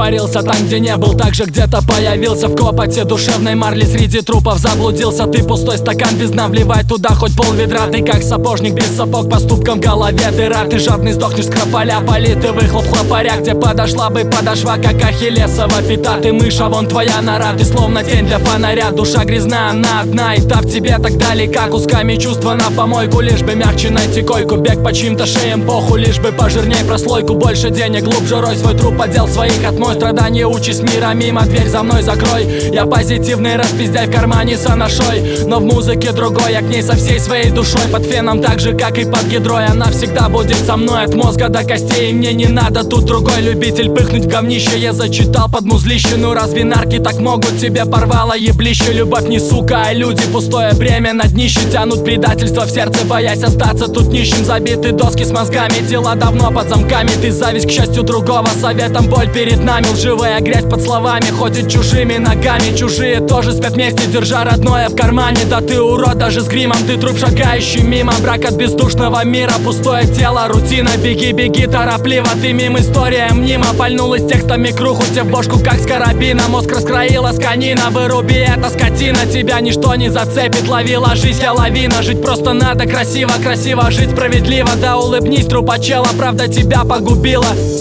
испарился. Там, где не был, также где-то появился. В копоте душевной марли среди трупов заблудился. Ты пустой стакан без дна, вливай туда хоть пол ведра. Ты как сапожник без сапог, поступком в голове дыра. Ты жадный сдохнешь с крополя, политый выхлоп хлопаря. Где подошла бы подошва, как ахиллесова пята. Ты мыша, вон твоя нора, ты словно тень для фонаря. Душа грязна, она одна, и та в тебе так далека. Кусками чувства на помойку, лишь бы мягче найти койку. Бег по чьим-то шеям, похуй, лишь бы пожирней прослойку. Больше денег, глубже рой свой труп, отдел своих отмой. Страдания участь мира мимо, дверь за мной закрой. Я позитивный, распиздяй в кармане с анашой. Но в музыке другой, я к ней со всей своей душой. Под феном так же, как и под гидрой. Она всегда будет со мной от мозга до костей. И мне не надо тут другой любитель пыхнуть в говнище. Я зачитал под музлище, ну разве нарки так могут? Тебе порвало еблище. Любовь не сука, а люди, пустое бремя на днище. Тянут предательство в сердце, боясь остаться тут нищим. Забиты доски с мозгами, дела давно под замками. Ты зависть к счастью другого, советом боль перед нами. Лживая грязь под словами ходит чужими ногами. Чужие тоже спят вместе, держа родное в кармане. Да ты урод даже с гримом, ты труп шагающий мимо. Брак от бездушного мира, пустое тело, рутина. Беги, беги торопливо, ты мим, история мнима. Пальнулась текстами круху тебе в бошку, как с карабина. Мозг раскроила сканина, выруби это, скотина. Тебя ничто не зацепит, лови, ложись, я лавина. Жить просто надо красиво, красиво жить справедливо. Да улыбнись, трупа чела, правда тебя погубила.